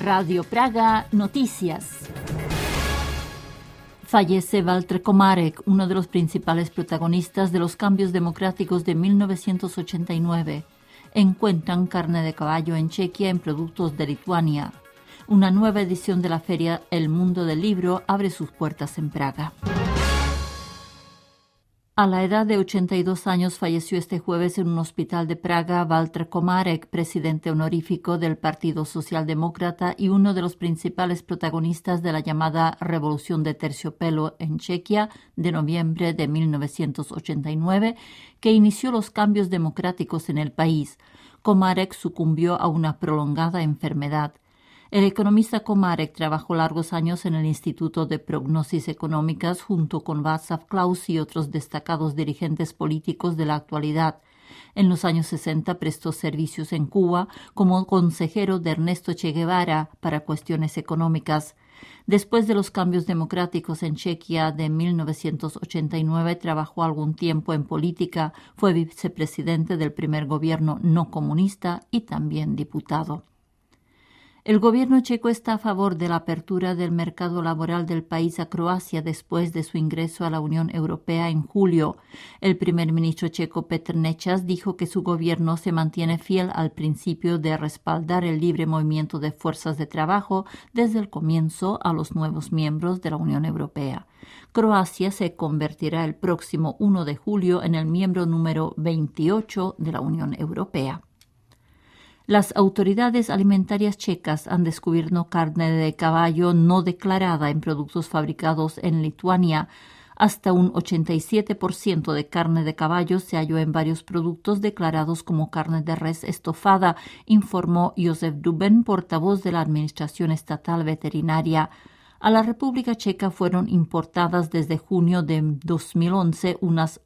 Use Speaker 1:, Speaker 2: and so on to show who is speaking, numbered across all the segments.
Speaker 1: Radio Praga Noticias. Fallece Walter Komárek, uno de los principales protagonistas de los cambios democráticos de 1989. Encuentran carne de caballo en Chequia en productos de Lituania. Una nueva edición de la feria El Mundo del Libro abre sus puertas en Praga. A la edad de 82 años falleció este jueves en un hospital de Praga Walter Komárek, presidente honorífico del Partido Socialdemócrata y uno de los principales protagonistas de la llamada Revolución de Terciopelo en Chequia de noviembre de 1989, que inició los cambios democráticos en el país. Komárek sucumbió a una prolongada enfermedad. El economista Komárek trabajó largos años en el Instituto de Prognosis Económicas junto con Václav Klaus y otros destacados dirigentes políticos de la actualidad. En los años 60 prestó servicios en Cuba como consejero de Ernesto Che Guevara para cuestiones económicas. Después de los cambios democráticos en Chequia de 1989, trabajó algún tiempo en política, fue vicepresidente del primer gobierno no comunista y también diputado. El gobierno checo está a favor de la apertura del mercado laboral del país a Croacia después de su ingreso a la Unión Europea en julio. El primer ministro checo Petr Nečas dijo que su gobierno se mantiene fiel al principio de respaldar el libre movimiento de fuerzas de trabajo desde el comienzo a los nuevos miembros de la Unión Europea. Croacia se convertirá el próximo 1 de julio en el miembro número 28 de la Unión Europea. Las autoridades alimentarias checas han descubierto carne de caballo no declarada en productos fabricados en Lituania. Hasta un 87% de carne de caballo se halló en varios productos declarados como carne de res estofada, informó Josef Duben, portavoz de la Administración Estatal Veterinaria. A la República Checa fueron importadas desde junio de 2011 unas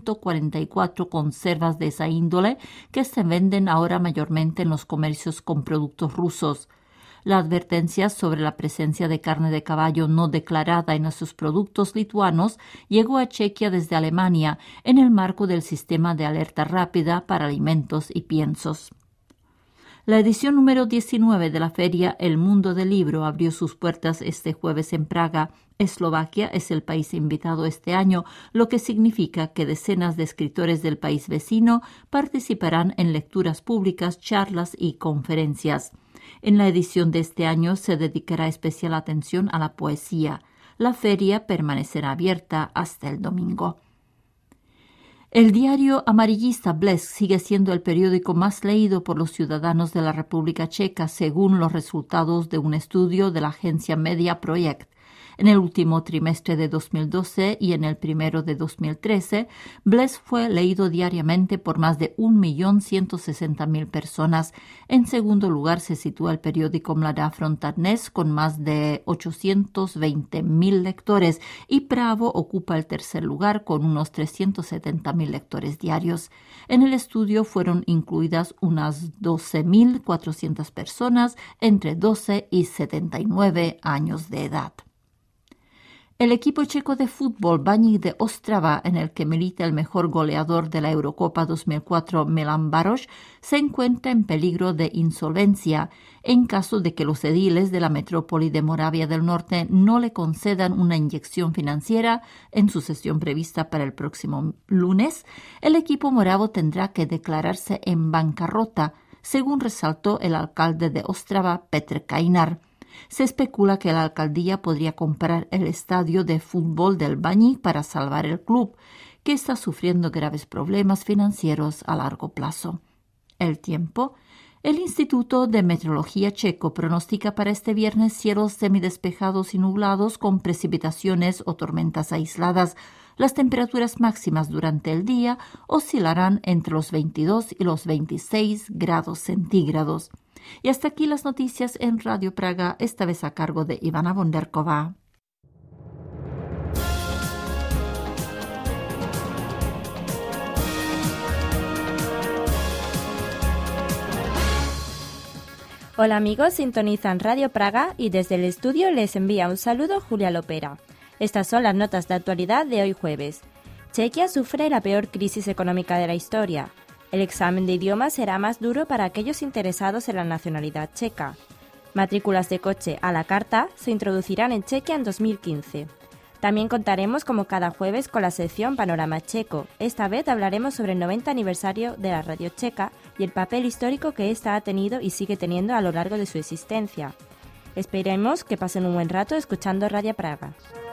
Speaker 1: 144 conservas de esa índole que se venden ahora mayormente en los comercios con productos rusos. La advertencia sobre la presencia de carne de caballo no declarada en sus productos lituanos llegó a Chequia desde Alemania en el marco del sistema de alerta rápida para alimentos y piensos. La edición número 19 de la feria El Mundo del Libro abrió sus puertas este jueves en Praga. Eslovaquia es el país invitado este año, lo que significa que decenas de escritores del país vecino participarán en lecturas públicas, charlas y conferencias. En la edición de este año se dedicará especial atención a la poesía. La feria permanecerá abierta hasta el domingo. El diario amarillista Blesk sigue siendo el periódico más leído por los ciudadanos de la República Checa, según los resultados de un estudio de la agencia Media Projekt. En el último trimestre de 2012 y en el primero de 2013, Blesk fue leído diariamente por más de 1.160.000 personas. En segundo lugar se sitúa el periódico Mladá Fronta Dnes con más de 820.000 lectores y Pravo ocupa el tercer lugar con unos 370.000 lectores diarios. En el estudio fueron incluidas unas 12.400 personas entre 12 y 79 años de edad. El equipo checo de fútbol Baník de Ostrava, en el que milita el mejor goleador de la Eurocopa 2004, Milan Baroš, se encuentra en peligro de insolvencia en caso de que los ediles de la metrópoli de Moravia del Norte no le concedan una inyección financiera en su sesión prevista para el próximo lunes. El equipo moravo tendrá que declararse en bancarrota, según resaltó el alcalde de Ostrava, Petr Kainar. Se especula que la alcaldía podría comprar el estadio de fútbol del Baník para salvar el club, que está sufriendo graves problemas financieros a largo plazo. El tiempo. El Instituto de Meteorología checo pronostica para este viernes cielos semidespejados y nublados con precipitaciones o tormentas aisladas. Las temperaturas máximas durante el día oscilarán entre los 22 y los 26 grados centígrados. Y hasta aquí las noticias en Radio Praga, esta vez a cargo de Ivana Bonderková.
Speaker 2: Hola amigos, sintonizan Radio Praga y desde el estudio les envía un saludo Julia Lopera. Estas son las notas de actualidad de hoy jueves. Chequia sufre la peor crisis económica de la historia. El examen de idioma será más duro para aquellos interesados en la nacionalidad checa. Matrículas de coche a la carta se introducirán en Chequia en 2015. También contaremos como cada jueves con la sección Panorama Checo. Esta vez hablaremos sobre el 90 aniversario de la radio checa y el papel histórico que ésta ha tenido y sigue teniendo a lo largo de su existencia. Esperemos que pasen un buen rato escuchando Radio Praga.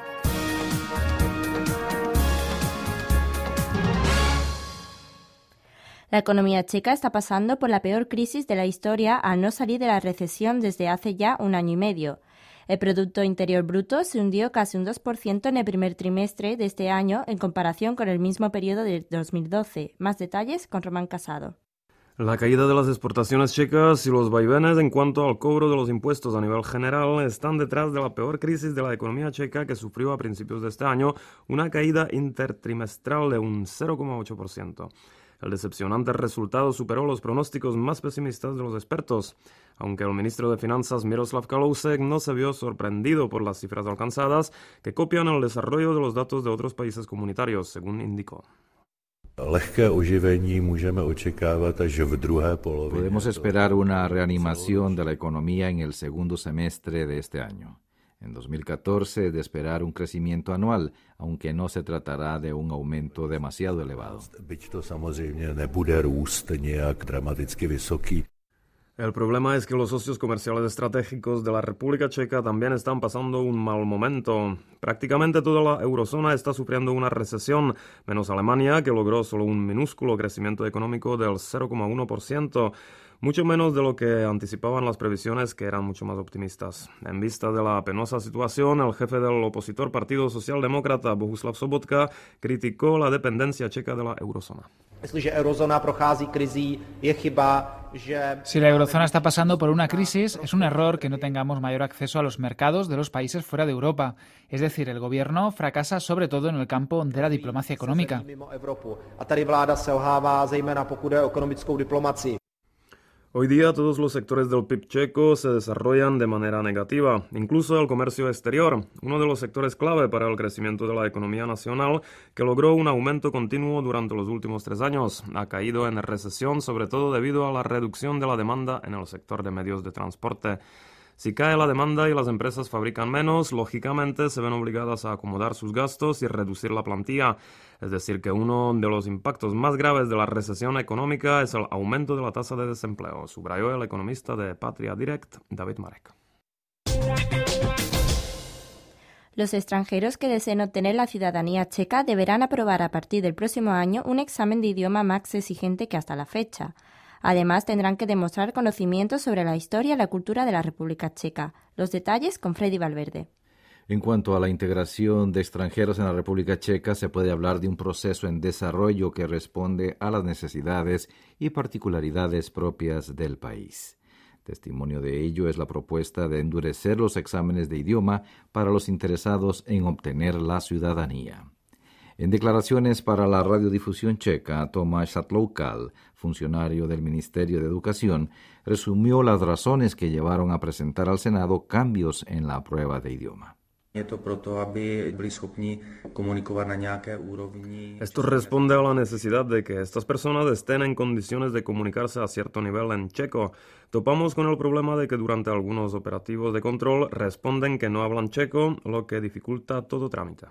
Speaker 2: La economía checa está pasando por la peor crisis de la historia al no salir de la recesión desde hace ya un año y medio. El Producto Interior Bruto se hundió casi un 2% en el primer trimestre de este año en comparación con el mismo periodo de 2012. Más detalles con Román Casado.
Speaker 3: La caída de las exportaciones checas y los vaivenes en cuanto al cobro de los impuestos a nivel general están detrás de la peor crisis de la economía checa que sufrió a principios de este año una caída intertrimestral de un 0,8%. El decepcionante resultado superó los pronósticos más pesimistas de los expertos, aunque el ministro de Finanzas Miroslav Kalousek no se vio sorprendido por las cifras alcanzadas, que copian el desarrollo de los datos de otros países comunitarios, según indicó.
Speaker 4: Podemos esperar una reanimación de la economía en el segundo semestre de este año. En 2014 de esperar un crecimiento anual, aunque no se tratará de un aumento demasiado elevado.
Speaker 3: El problema es que los socios comerciales estratégicos de la República Checa también están pasando un mal momento. Prácticamente toda la eurozona está sufriendo una recesión, menos Alemania, que logró solo un minúsculo crecimiento económico del 0,1%. Mucho menos de lo que anticipaban las previsiones, que eran mucho más optimistas. En vista de la penosa situación, el jefe del opositor Partido Socialdemócrata, Bohuslav Sobotka, criticó la dependencia checa de la eurozona.
Speaker 5: Si la eurozona está pasando por una crisis, es un error que no tengamos mayor acceso a los mercados de los países fuera de Europa. Es decir, el gobierno fracasa sobre todo en el campo de la diplomacia económica.
Speaker 3: Hoy día todos los sectores del PIB checo se desarrollan de manera negativa, incluso el comercio exterior, uno de los sectores clave para el crecimiento de la economía nacional, que logró un aumento continuo durante los últimos 3 años. Ha caído en recesión sobre todo debido a la reducción de la demanda en el sector de medios de transporte. Si cae la demanda y las empresas fabrican menos, lógicamente se ven obligadas a acomodar sus gastos y reducir la plantilla. Es decir, que uno de los impactos más graves de la recesión económica es el aumento de la tasa de desempleo, subrayó el economista de Patria Direct, David Marek.
Speaker 2: Los extranjeros que deseen obtener la ciudadanía checa deberán aprobar a partir del próximo año un examen de idioma más exigente que hasta la fecha. Además, tendrán que demostrar conocimientos sobre la historia y la cultura de la República Checa. Los detalles con Freddy Valverde.
Speaker 4: En cuanto a la integración de extranjeros en la República Checa, se puede hablar de un proceso en desarrollo que responde a las necesidades y particularidades propias del país. Testimonio de ello es la propuesta de endurecer los exámenes de idioma para los interesados en obtener la ciudadanía. En declaraciones para la radiodifusión checa, Tomáš Satloukal, funcionario del Ministerio de Educación, resumió las razones que llevaron a presentar al Senado cambios en la prueba de idioma.
Speaker 3: Esto responde a la necesidad de que estas personas estén en condiciones de comunicarse a cierto nivel en checo. Topamos con el problema de que durante algunos operativos de control responden que no hablan checo, lo que dificulta todo trámite.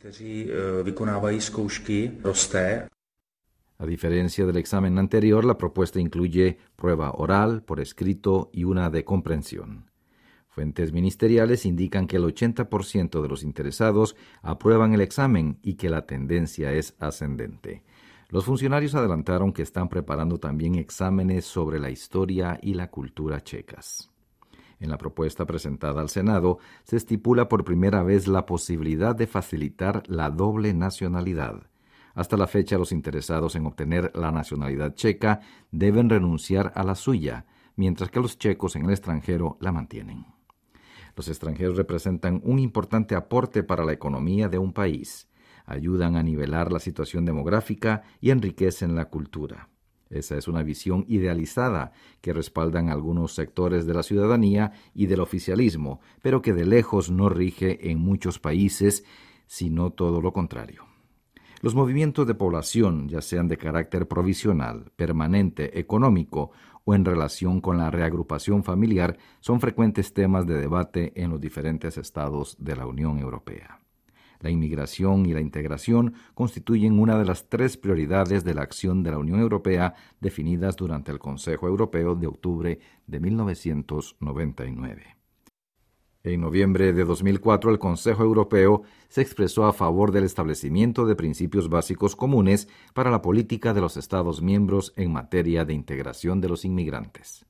Speaker 4: A diferencia del examen anterior, la propuesta incluye prueba oral, por escrito y una de comprensión. Fuentes ministeriales indican que el 80% de los interesados aprueban el examen y que la tendencia es ascendente. Los funcionarios adelantaron que están preparando también exámenes sobre la historia y la cultura checas. En la propuesta presentada al Senado se estipula por primera vez la posibilidad de facilitar la doble nacionalidad. Hasta la fecha, los interesados en obtener la nacionalidad checa deben renunciar a la suya, mientras que los checos en el extranjero la mantienen. Los extranjeros representan un importante aporte para la economía de un país, ayudan a nivelar la situación demográfica y enriquecen la cultura. Esa es una visión idealizada que respaldan algunos sectores de la ciudadanía y del oficialismo, pero que de lejos no rige en muchos países, sino todo lo contrario. Los movimientos de población, ya sean de carácter provisional, permanente, económico o en relación con la reagrupación familiar, son frecuentes temas de debate en los diferentes estados de la Unión Europea. La inmigración y la integración constituyen una de las 3 prioridades de la acción de la Unión Europea definidas durante el Consejo Europeo de octubre de 1999. En noviembre de 2004, el Consejo Europeo se expresó a favor del establecimiento de principios básicos comunes para la política de los Estados miembros en materia de integración de los inmigrantes.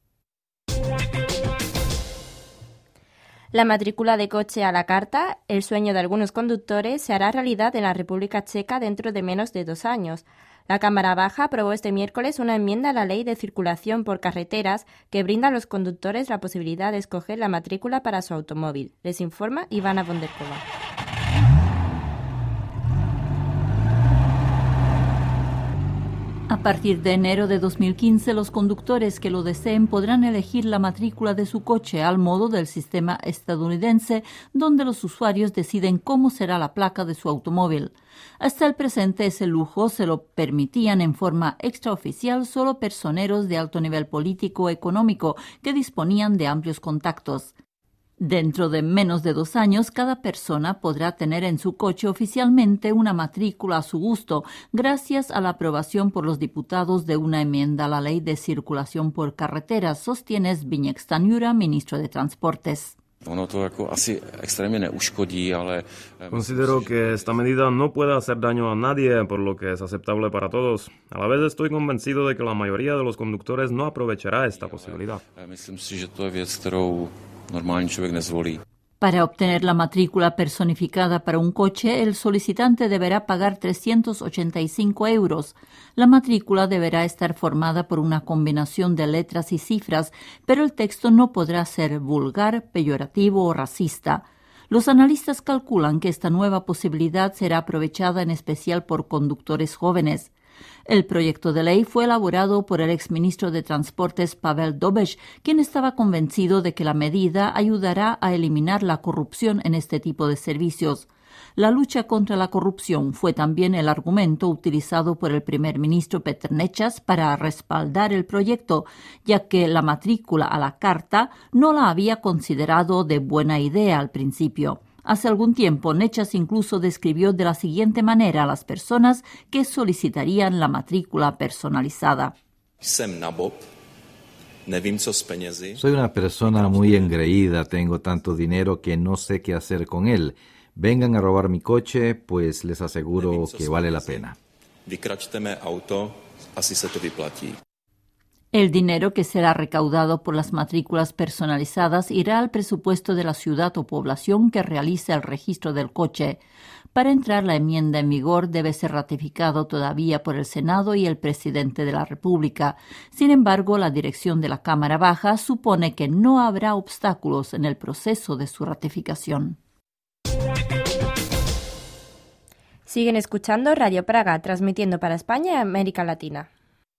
Speaker 2: La matrícula de coche a la carta, el sueño de algunos conductores, se hará realidad en la República Checa dentro de menos de 2 años. La Cámara Baja aprobó este miércoles una enmienda a la Ley de Circulación por Carreteras que brinda a los conductores la posibilidad de escoger la matrícula para su automóvil. Les informa Ivana Bonderkova.
Speaker 1: A partir de enero de 2015, los conductores que lo deseen podrán elegir la matrícula de su coche al modo del sistema estadounidense, donde los usuarios deciden cómo será la placa de su automóvil. Hasta el presente, ese lujo se lo permitían en forma extraoficial solo personeros de alto nivel político o económico que disponían de amplios contactos. Dentro de menos de 2 años, cada persona podrá tener en su coche oficialmente una matrícula a su gusto, gracias a la aprobación por los diputados de una enmienda a la Ley de Circulación por Carreteras, sostiene Zbigněk Stanjura, ministro de Transportes.
Speaker 3: Considero que esta medida no puede hacer daño a nadie, por lo que es aceptable para todos. A la vez estoy convencido de que la mayoría de los conductores no aprovechará esta posibilidad.
Speaker 1: Para obtener la matrícula personificada para un coche, el solicitante deberá pagar 385 €. La matrícula deberá estar formada por una combinación de letras y cifras, pero el texto no podrá ser vulgar, peyorativo o racista. Los analistas calculan que esta nueva posibilidad será aprovechada en especial por conductores jóvenes. El proyecto de ley fue elaborado por el exministro de Transportes Pavel Dobeš, quien estaba convencido de que la medida ayudará a eliminar la corrupción en este tipo de servicios. La lucha contra la corrupción fue también el argumento utilizado por el primer ministro Petr Nečas para respaldar el proyecto, ya que la matrícula a la carta no la había considerado de buena idea al principio. Hace algún tiempo, Nečas incluso describió de la siguiente manera a las personas que solicitarían la matrícula personalizada.
Speaker 4: Soy una persona muy engreída, tengo tanto dinero que no sé qué hacer con él. Vengan a robar mi coche, pues les aseguro que vale la pena.
Speaker 1: El dinero que será recaudado por las matrículas personalizadas irá al presupuesto de la ciudad o población que realice el registro del coche. Para entrar, la enmienda en vigor debe ser ratificado todavía por el Senado y el presidente de la República. Sin embargo, la dirección de la Cámara Baja supone que no habrá obstáculos en el proceso de su ratificación.
Speaker 2: Siguen escuchando Radio Praga, transmitiendo para España y América Latina.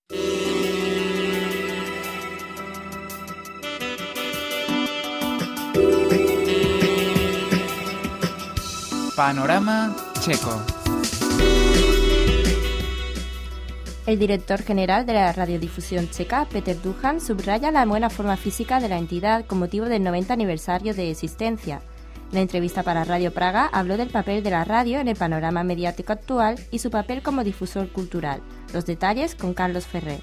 Speaker 5: Panorama checo.
Speaker 2: El director general de la radiodifusión checa, Peter Duhan, subraya la buena forma física de la entidad con motivo del 90 aniversario de existencia. En la entrevista para Radio Praga habló del papel de la radio en el panorama mediático actual y su papel como difusor cultural. Los detalles con Carlos Ferrer.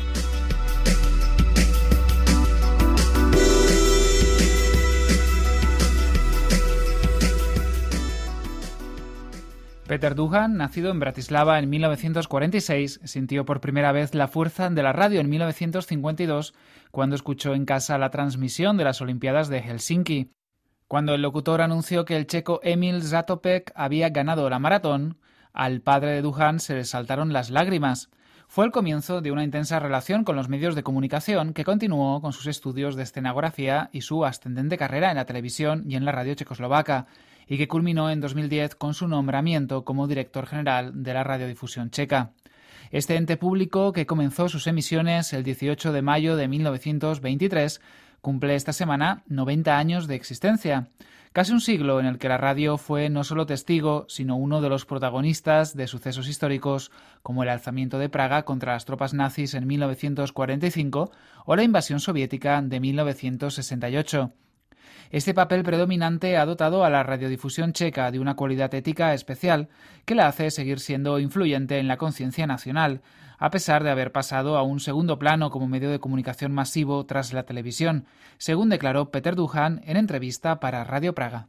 Speaker 5: Peter Duhan, nacido en Bratislava en 1946, sintió por primera vez la fuerza de la radio en 1952 cuando escuchó en casa la transmisión de las Olimpiadas de Helsinki. Cuando el locutor anunció que el checo Emil Zatopek había ganado la maratón, al padre de Duhan se le saltaron las lágrimas. Fue el comienzo de una intensa relación con los medios de comunicación que continuó con sus estudios de escenografía y su ascendente carrera en la televisión y en la radio checoslovaca, y que culminó en 2010 con su nombramiento como director general de la radiodifusión checa. Este ente público, que comenzó sus emisiones el 18 de mayo de 1923, cumple esta semana 90 años de existencia. Casi un siglo en el que la radio fue no solo testigo, sino uno de los protagonistas de sucesos históricos como el alzamiento de Praga contra las tropas nazis en 1945 o la invasión soviética de 1968. Este papel predominante ha dotado a la radiodifusión checa de una cualidad ética especial que la hace seguir siendo influyente en la conciencia nacional, a pesar de haber pasado a un segundo plano como medio de comunicación masivo tras la televisión, según declaró Peter Duhan en entrevista para Radio Praga.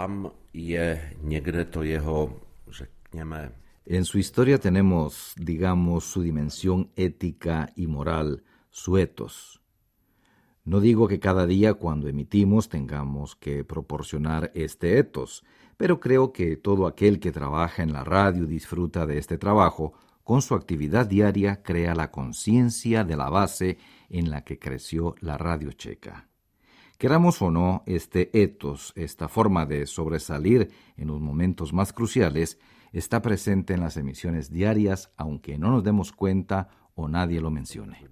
Speaker 4: En su historia tenemos, digamos, su dimensión ética y moral, su ethos. No digo que cada día cuando emitimos tengamos que proporcionar este ethos, pero creo que todo aquel que trabaja en la radio disfruta de este trabajo. Con su actividad diaria crea la conciencia de la base en la que creció la radio checa. Queramos o no, este ethos, esta forma de sobresalir en los momentos más cruciales, está presente en las emisiones diarias, aunque no nos demos cuenta o nadie lo mencione.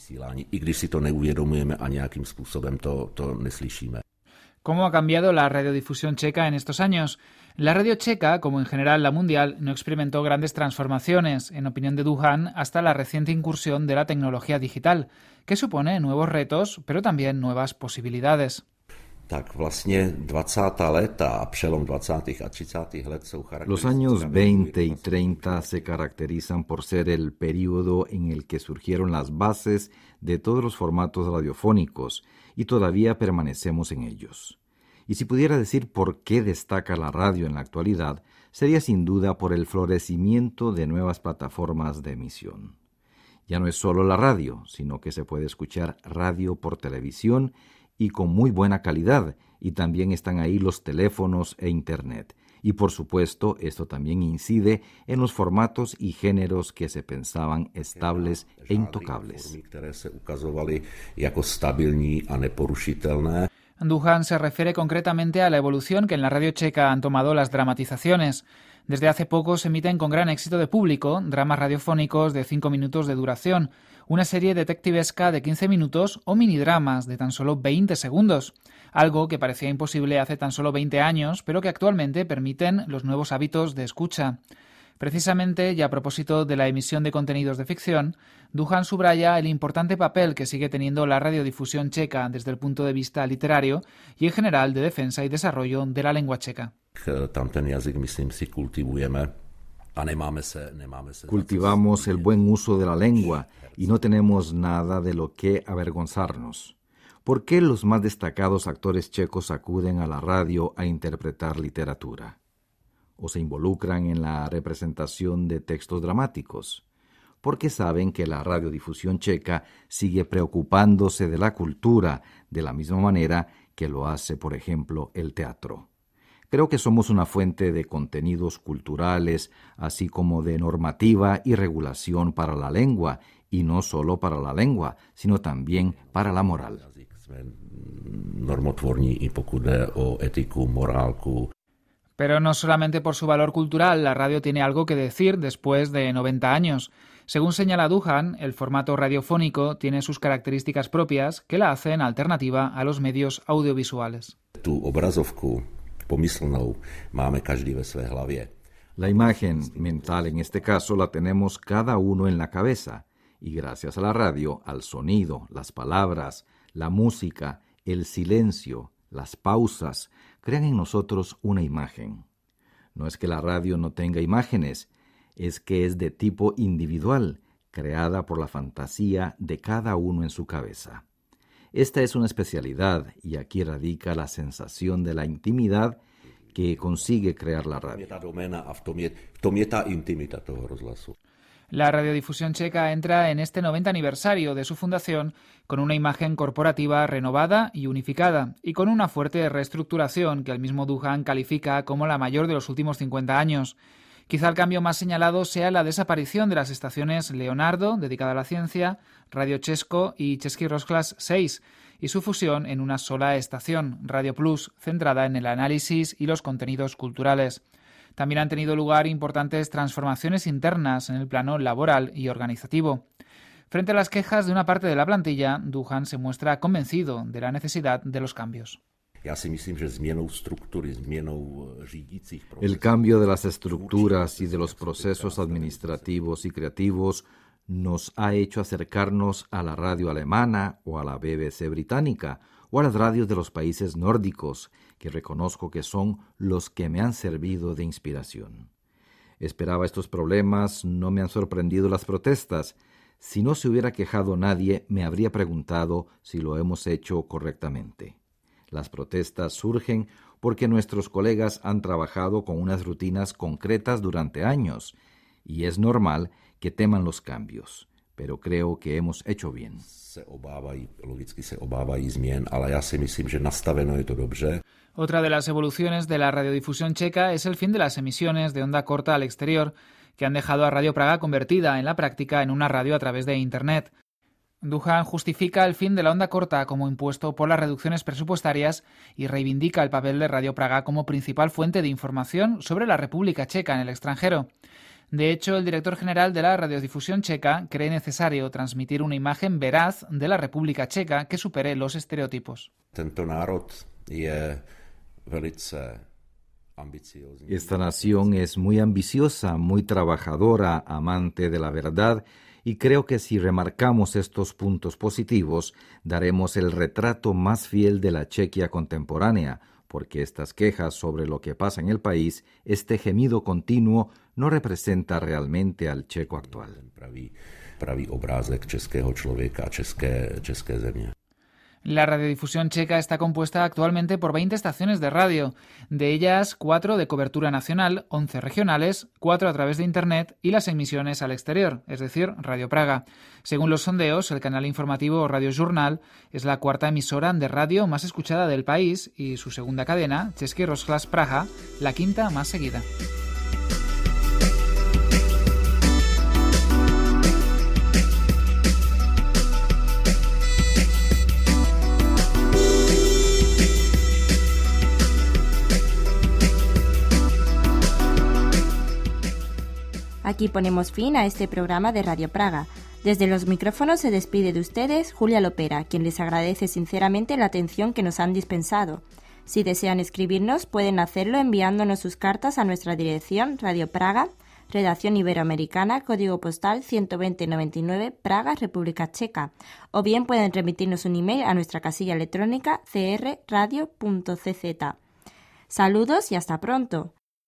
Speaker 5: ¿Cómo ha cambiado la radiodifusión checa en estos años? La radio checa, como en general la mundial, no experimentó grandes transformaciones, en opinión de Duhan, hasta la reciente incursión de la tecnología digital, que supone nuevos retos, pero también nuevas posibilidades.
Speaker 4: Los años 20 y 30 se caracterizan por ser el período en el que surgieron las bases de todos los formatos radiofónicos y todavía permanecemos en ellos. Y si pudiera decir por qué destaca la radio en la actualidad, sería sin duda por el florecimiento de nuevas plataformas de emisión. Ya no es solo la radio, sino que se puede escuchar radio por televisión y con muy buena calidad, y también están ahí los teléfonos e Internet. Y por supuesto, esto también incide en los formatos y géneros que se pensaban estables e intocables.
Speaker 5: Duhan se refiere concretamente a la evolución que en la radio checa han tomado las dramatizaciones. Desde hace poco se emiten con gran éxito de público dramas radiofónicos de 5 minutos de duración, una serie detectivesca de 15 minutos o minidramas de tan solo 20 segundos, algo que parecía imposible hace tan solo 20 años, pero que actualmente permiten los nuevos hábitos de escucha. Precisamente, y a propósito de la emisión de contenidos de ficción, Duhan subraya el importante papel que sigue teniendo la radiodifusión checa desde el punto de vista literario y en general de defensa y desarrollo de la lengua checa.
Speaker 4: Cultivamos el buen uso de la lengua y no tenemos nada de lo que avergonzarnos. ¿Por qué los más destacados actores checos acuden a la radio a interpretar literatura? ¿O se involucran en la representación de textos dramáticos? Porque saben que la radiodifusión checa sigue preocupándose de la cultura de la misma manera que lo hace, por ejemplo, el teatro. Creo que somos una fuente de contenidos culturales, así como de normativa y regulación para la lengua, y no solo para la lengua, sino también para la moral.
Speaker 5: Pero no solamente por su valor cultural, la radio tiene algo que decir después de 90 años. Según señala Duhan, el formato radiofónico tiene sus características propias que la hacen alternativa a los medios audiovisuales.
Speaker 4: La imagen mental en este caso la tenemos cada uno en la cabeza y gracias a la radio, al sonido, las palabras, la música, el silencio, las pausas, crean en nosotros una imagen. No es que la radio no tenga imágenes, es que es de tipo individual, creada por la fantasía de cada uno en su cabeza. Esta es una especialidad y aquí radica la sensación de la intimidad que consigue crear la radio.
Speaker 5: La radiodifusión checa entra en este 90 aniversario de su fundación con una imagen corporativa renovada y unificada y con una fuerte reestructuración que el mismo Duhan califica como la mayor de los últimos 50 años. Quizá el cambio más señalado sea la desaparición de las estaciones Leonardo, dedicada a la ciencia, Radio Česko y Český rozhlas 6, y su fusión en una sola estación, Radio Plus, centrada en el análisis y los contenidos culturales. También han tenido lugar importantes transformaciones internas en el plano laboral y organizativo. Frente a las quejas de una parte de la plantilla, Duhan se muestra convencido de la necesidad de los cambios.
Speaker 4: El cambio de las estructuras y de los procesos administrativos y creativos nos ha hecho acercarnos a la radio alemana o a la BBC británica o a las radios de los países nórdicos, que reconozco que son los que me han servido de inspiración. Esperaba estos problemas, no me han sorprendido las protestas. Si no se hubiera quejado nadie, me habría preguntado si lo hemos hecho correctamente. Las protestas surgen porque nuestros colegas han trabajado con unas rutinas concretas durante años, y es normal que teman los cambios, pero creo que hemos hecho bien.
Speaker 5: Otra de las evoluciones de la radiodifusión checa es el fin de las emisiones de onda corta al exterior, que han dejado a Radio Praga convertida en la práctica en una radio a través de Internet. Duhan justifica el fin de la onda corta como impuesto por las reducciones presupuestarias y reivindica el papel de Radio Praga como principal fuente de información sobre la República Checa en el extranjero. De hecho, el director general de la radiodifusión checa cree necesario transmitir una imagen veraz de la República Checa que supere los estereotipos.
Speaker 4: Esta nación es muy ambiciosa, muy trabajadora, amante de la verdad, y creo que si remarcamos estos puntos positivos, daremos el retrato más fiel de la Chequia contemporánea, porque estas quejas sobre lo que pasa en el país, este gemido continuo, no representa realmente al checo actual.
Speaker 5: La radiodifusión checa está compuesta actualmente por 20 estaciones de radio, de ellas 4 de cobertura nacional, 11 regionales, 4 a través de Internet y las emisiones al exterior, es decir, Radio Praga. Según los sondeos, el canal informativo Radio Journal es la cuarta emisora de radio más escuchada del país y su segunda cadena, Český rozhlas Praha, la quinta más seguida.
Speaker 2: Aquí ponemos fin a este programa de Radio Praga. Desde los micrófonos se despide de ustedes Julia Lopera, quien les agradece sinceramente la atención que nos han dispensado. Si desean escribirnos, pueden hacerlo enviándonos sus cartas a nuestra dirección Radio Praga, Redacción Iberoamericana, Código Postal 12099, Praga, República Checa. O bien pueden remitirnos un email a nuestra casilla electrónica crradio.cz. Saludos y hasta pronto.